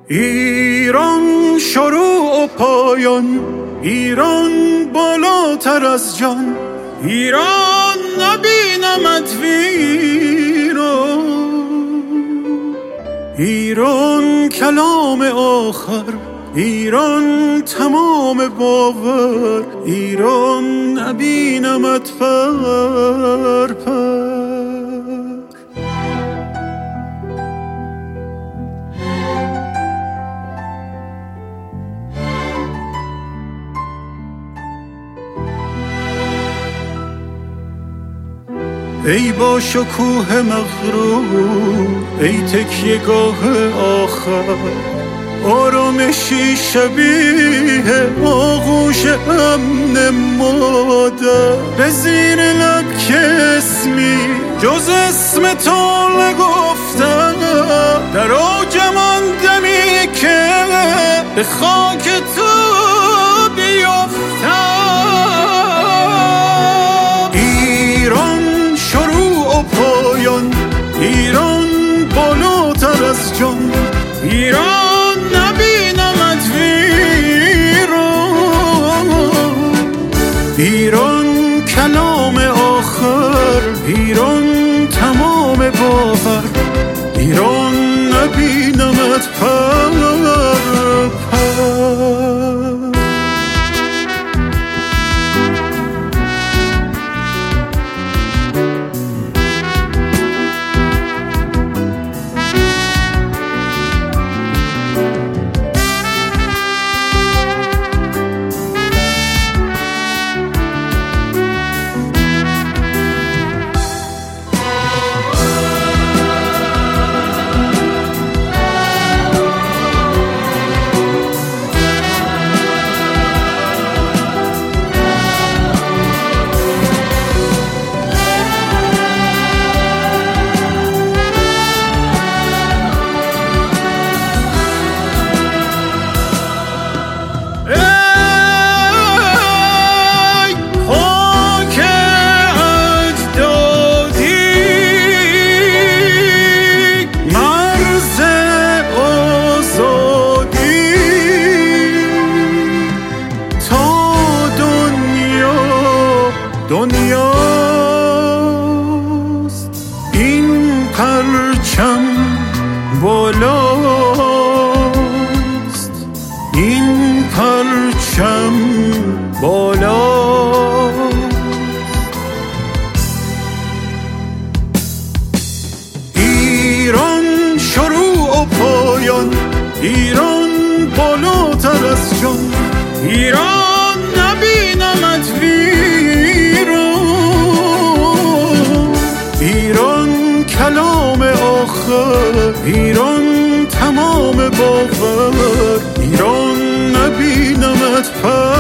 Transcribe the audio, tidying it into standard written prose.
ایران شروع و پایان، ایران بالاتر از جان، ایران نبینمت ویران، ایران کلام آخر، ایران تمام باور، ایران نبینمت پر پر. ای با شکوه مغرور، ای تکیه‌گاه آخر، آرامشی شبیه آغوش امن مادر، به زیر لب که اسمی جز اسم تو نگفتم، در اوجم آن دمی که به خاک تو بیفتم. ایران شروع و پایان، ایران بالاتر از جان، ایران نبینمت ویران، ایران کلام آخر، ایران تمام باور، ایران نبینمت پر پر. دنیاست این پرچم بالاست، این پرچم بالاست. ایران شروع و پایان، ایران بالاتر از جان، ایران نبینمت ویران، ایران کلام آخر، ایران تمام باور، ایران نبینمت پر